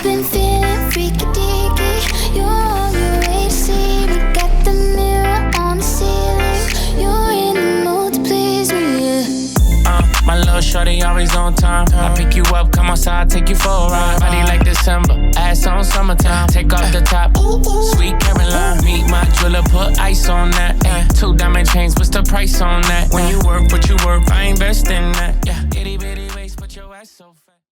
been feeling freaky deaky. You're on your way to see me. Got the mirror on the ceiling. You're in the mood to please me, yeah. My little shorty always on time. I pick you up, come outside, take you for a ride. Body like December, ass on summertime. Take off the top, sweet Caroline. Meet my jeweler, put ice on that. 2 diamond chains, what's the price on that? When you work what you work, I invest in that. Yeah, itty bitty.